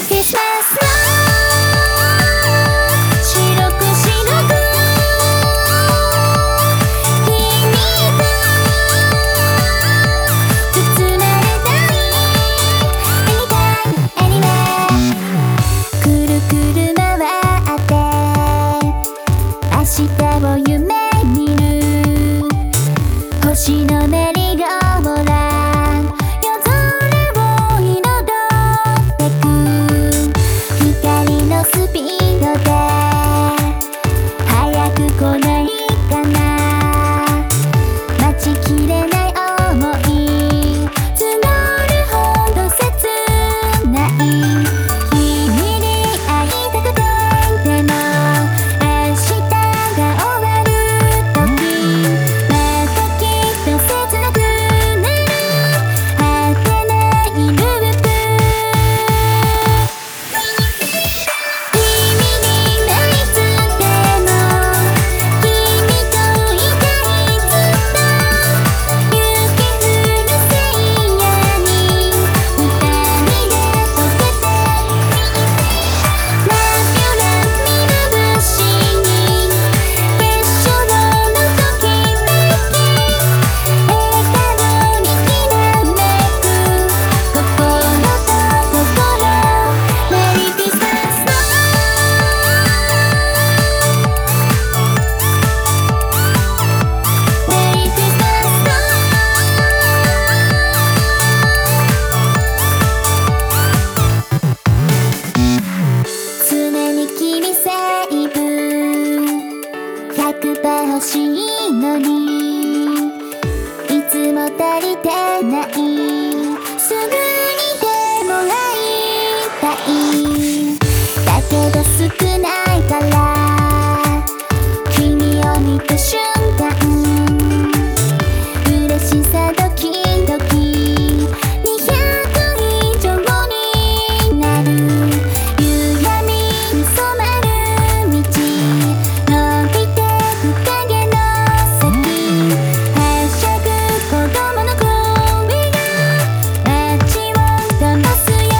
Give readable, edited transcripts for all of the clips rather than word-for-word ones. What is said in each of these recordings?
クリスマスの白く白く君と包まれたい Anytime Anywhere くるくる回って明日を夢見る星のメリーゴーランド夜空を彩ってく光のスピードで早く来ないかな待ちきれない想い募るほど切ない君に会いたくてでも明日が終わる時またきっと切なくなる果てないループ君にないつでも君といたいずっと雪降る聖夜に二人で溶けて Love you love me love しに決勝のときめき笑顔にきらめく心と心メリークリスマスのメリークリスマスの常に君セーブ100%欲しいのにいつも足りてないすぐにでも会いたいだけど少ないから君を見た瞬間嬉しさドキドキ200以上になる夕闇に染まる道伸びてく影の先はしゃぐ子供の声が街を騙すよ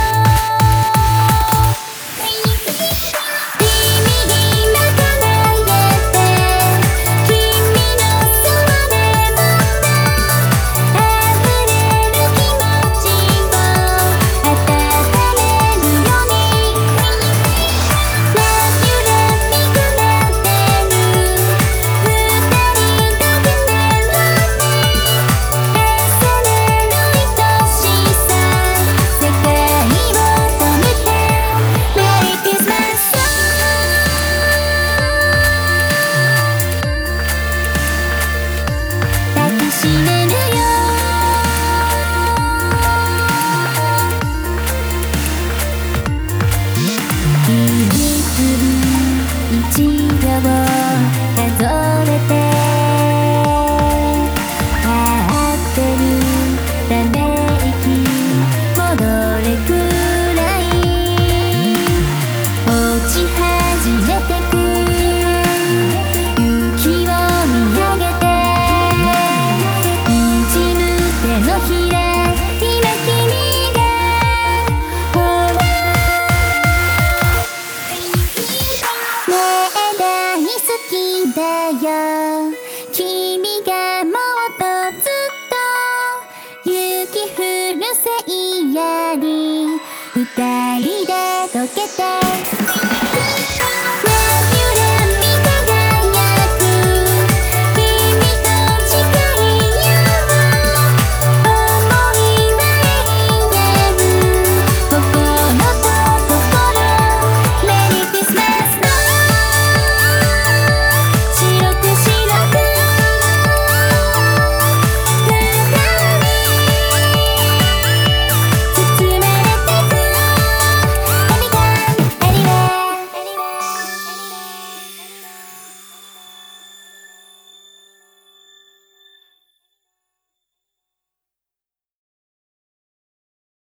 君にまた投げて君のそばでもっと溢れる気持ちを与えれるように Love you love me 奏でる二人だけメロディー重ねる愛しさ世界を止めてメリークリスマス抱きしめるよ1秒数えて待ってるため息戻れくらい落ち始めてく雪を見上げて滲む手のひら今君がほらねえ大好きだよ君がもっとずっと雪降る聖夜に二人で溶けて